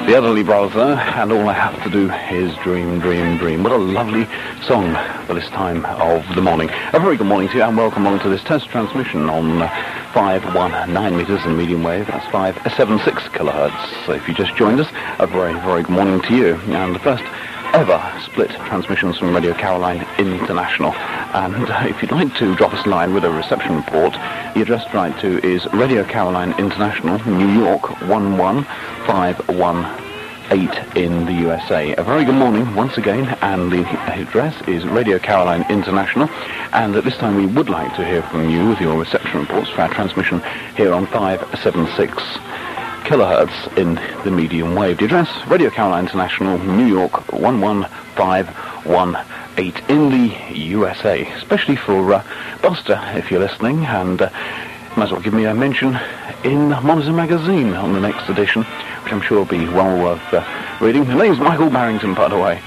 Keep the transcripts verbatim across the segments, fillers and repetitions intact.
The Elderly Brother, and all I have to do is dream, dream, dream. What a lovely song for this time of the morning. A very good morning to you, and welcome along to this test transmission on uh, five one nine meters in medium wave. That's five seven six kilohertz. So if you just joined us, a very, very good morning to you. And the first ever split transmissions from Radio Caroline International. And uh, if you'd like to drop us a line with a reception report, the address to write to is Radio Caroline International, New York one one five one eight in the U S A. A very good morning once again, and the address is Radio Caroline International. And at this time we would like to hear from you with your reception reports for our transmission here on five seven six kilohertz in the medium wave. The address, Radio Caroline International, New York one one five one eight in the U S A. Especially for uh, Buster, if you're listening, and uh, might as well give me a mention in Monitor Magazine on the next edition, which I'm sure will be well worth uh, reading. The name's Michael Barrington, by the way.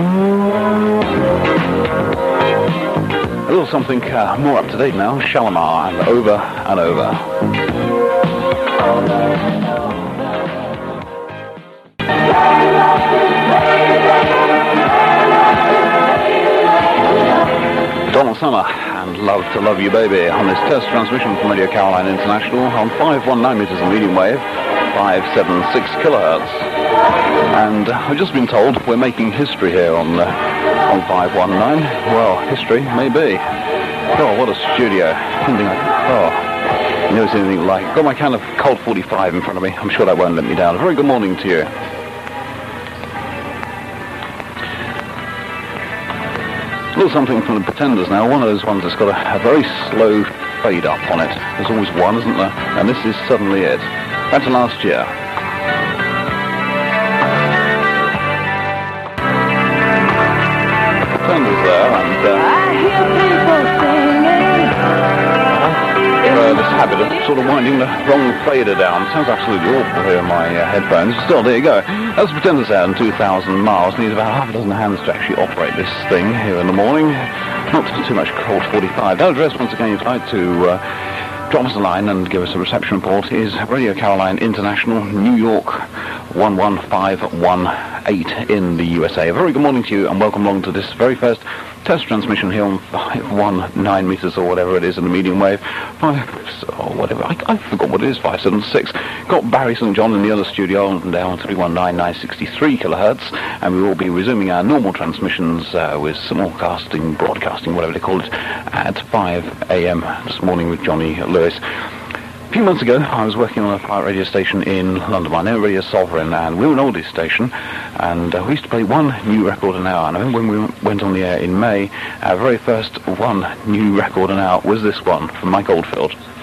A little something uh, more up to date now, Shalimar and Over and Over. Donald Summer and Love to Love You Baby on this test transmission from Radio Caroline International on five one nine meters in medium wave, five seven six kilohertz. And uh, I've just been told we're making history here on uh, on five one nine. Well, history, maybe. Oh, what a studio. Something like, oh, never seen anything like it. Got my can of Colt forty-five in front of me. I'm sure that won't let me down. A very good morning to you. A little something from the Pretenders now, one of those ones that's got a, a very slow fade up on it. There's always one, isn't there? And this is Suddenly It. That's last year. Pretenders there, and uh, I hear people singing. uh, this habit of sort of winding the wrong fader down. Sounds absolutely awful here in my uh, headphones. Still, there you go. That's Pretenders there in two thousand miles. Needs about half a dozen hands to actually operate this thing here in the morning. Not too much Colt forty-five. That address, once again, if you'd like to uh, drop us a line and give us a reception report, is Radio Caroline International, New York one one five one eight in the U S A. A very good morning to you, and welcome along to this very first test transmission here on five one nine meters or whatever it is in the medium wave. Five, or whatever, I, I forgot what it is, five seven six. Got Barry Saint John in the other studio on down three one nine nine sixty-three kilohertz, and we will be resuming our normal transmissions uh, with simulcasting, broadcasting, whatever they call it, at five a.m. this morning with Johnny Lewis. A few months ago, I was working on a pirate radio station in London, my name Radio Sovereign, and we were an oldies station, and uh, we used to play one new record an hour. And I remember when we went on the air in May, our very first one new record an hour was this one from Mike Oldfield.